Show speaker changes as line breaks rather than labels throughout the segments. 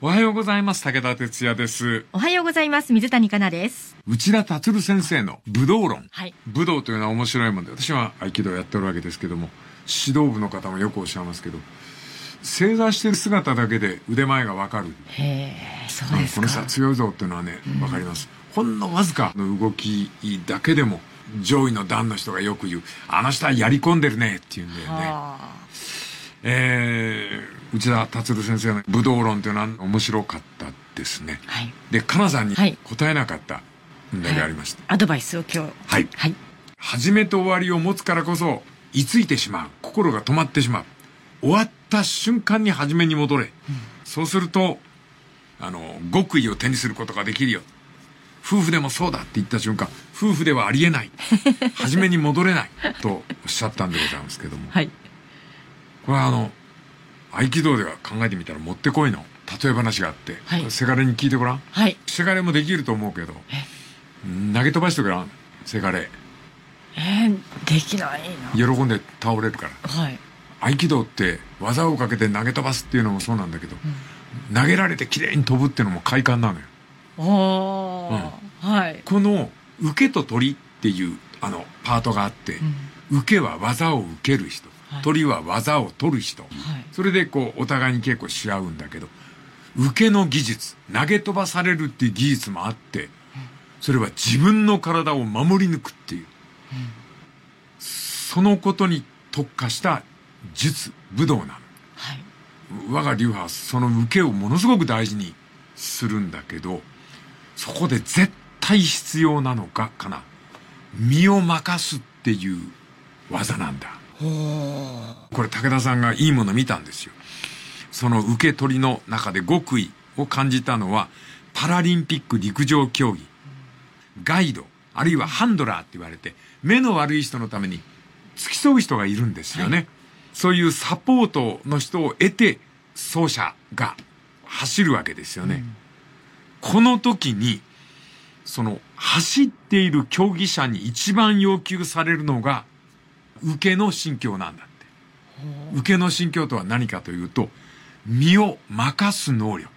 おはようございます。武田哲也です。
おはようございます。水谷香奈です。
内田達先生の武道論。
はい。
武道というのは面白いもんで、私は合気道をやってるわけですけども、指導部の方もよくおっしゃいますけど、正座してる姿だけで腕前がわかる。
へー、そうですか。
この人は強いぞっていうのはね、わかります。ほんのわずかの動きだけでも、上位の段の人がよく言う、あの人はやり込んでるねっていうんだよね。内田達先生の武道論というのは面白かったですね。
はい。
で、かなさんに答えなかった問題がありました。
アドバイスを今日。
はい。
はい。
始めと終わりを持つからこそ、居ついてしまう。心が止まってしまう。終わった瞬間に始めに戻れ。そうすると、極意を手にすることができるよ。夫婦でもそうだって言った瞬間、夫婦ではありえない。始めに戻れない。とおっしゃったんでございますけども。
はい。
これは合気道では考えてみたらもってこいの例え話があって、
はい、
せがれに聞いてごらん。
はい。
せがれもできると思うけど、投げ飛ばしてごらん、せがれ。
できないな。
喜んで倒れるから。
はい。
合気道って技をかけて投げ飛ばすっていうのもそうなんだけど、投げられて綺麗に飛ぶっていうのも快感なのよ。
はい。
この受けと取りっていうパートがあって、受けは技を受ける人。鳥は技を取る人、それでお互いに稽古し合うんだけど、受けの技術、投げ飛ばされるっていう技術もあって、それは自分の体を守り抜くっていう、そのことに特化した術、武道なの。
はい、
我が流派はその受けをものすごく大事にするんだけど、そこで絶対必要なのが身を任すっていう技なんだ。これ武田さんがいいもの見たんですよ。その受け取りの中で極意を感じたのは、パラリンピック陸上競技、ガイドあるいはハンドラーって言われて、目の悪い人のために付き添う人がいるんですよね、はい、そういうサポートの人を得て走者が走るわけですよね、この時にその走っている競技者に一番要求されるのが受けの心境なんだって。受けの心境とは何かというと、身を任す能力。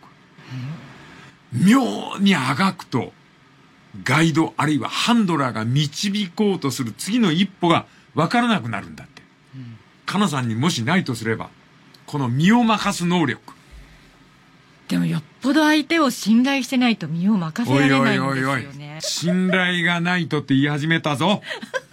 妙にあがくと、ガイドあるいはハンドラーが導こうとする次の一歩が分からなくなるんだって。かなさんにもしないとすれば、この身を任す能力。
でもよっぽど相手を信頼してないと身を任せられないんですよね。おいおいおい、
信頼がないとって言い始めたぞ。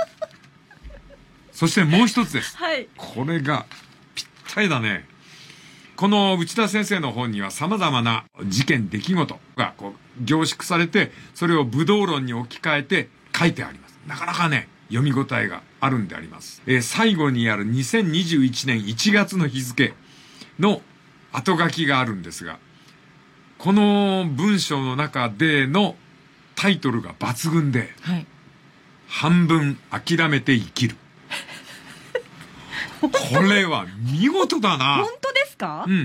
そしてもう一つです。
はい。
これがぴったりだね。この内田先生の本には様々な事件出来事が凝縮されて、それを武道論に置き換えて書いてあります。なかなかね、読み応えがあるんであります。最後にある2021年1月の日付の後書きがあるんですが、この文章の中でのタイトルが抜群で、
はい、
半分諦めて生きる。これは見事だな。
本当ですか？
うん。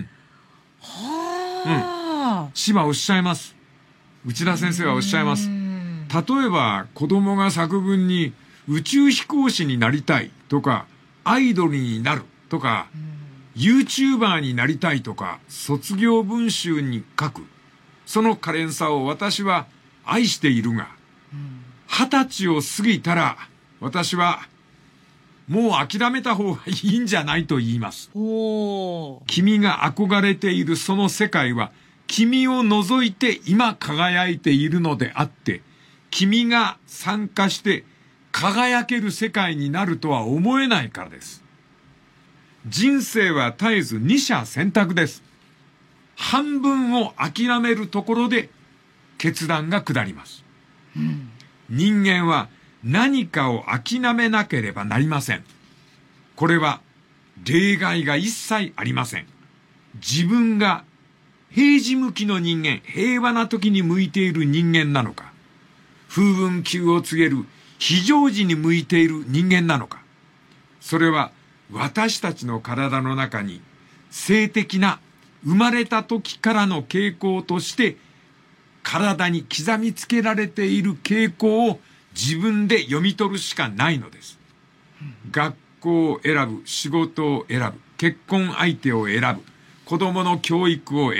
はあ。詩はおっしゃいます。内田先生はおっしゃいます。例えば子供が作文に宇宙飛行士になりたいとか、アイドルになるとか、YouTuber になりたいとか、卒業文集に書く。その可憐さを私は愛しているが、20歳を過ぎたら私はもう諦めた方がいいんじゃないと言います。君が憧れているその世界は、君を除いて今輝いているのであって、君が参加して輝ける世界になるとは思えないからです。人生は絶えず二者選択です。半分を諦めるところで決断が下ります。人間は何かを諦めなければなりません。これは例外が一切ありません。自分が平時向きの人間、平和な時に向いている人間なのか、風雲急を告げる非常時に向いている人間なのか、それは私たちの体の中に性的な生まれた時からの傾向として体に刻みつけられている傾向を自分で読み取るしかないのです。学校を選ぶ、仕事を選ぶ、結婚相手を選ぶ、子供の教育を選ぶ、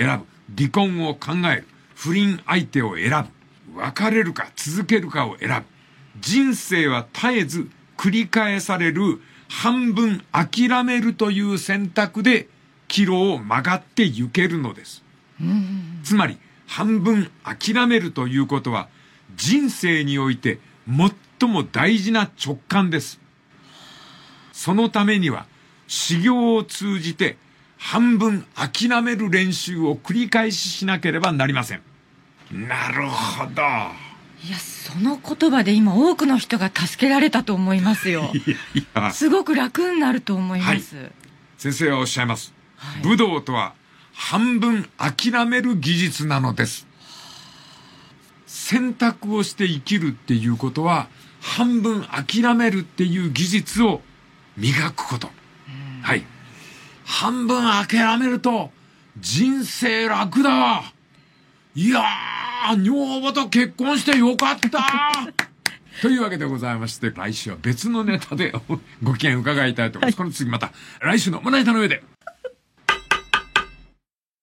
離婚を考える。不倫相手を選ぶ。別れるか続けるかを選ぶ。人生は絶えず繰り返される半分諦めるという選択で岐路を曲がって行けるのです。つまり半分諦めるということは人生において最も大事な直感です。そのためには修行を通じて半分諦める練習を繰り返しなければなりません。なるほど。
いや、その言葉で今多くの人が助けられたと思いますよ。
いや
すごく楽になると思います。はい、
先生はおっしゃいます。はい、武道とは半分諦める技術なのです。選択をして生きるっていうことは半分諦めるっていう技術を磨くこと。はい。半分諦めると人生楽だわ。いやー、女房と結婚してよかったというわけでございまして、来週は別のネタでご意見伺いたいと思います。この次また来週のまな板の上で。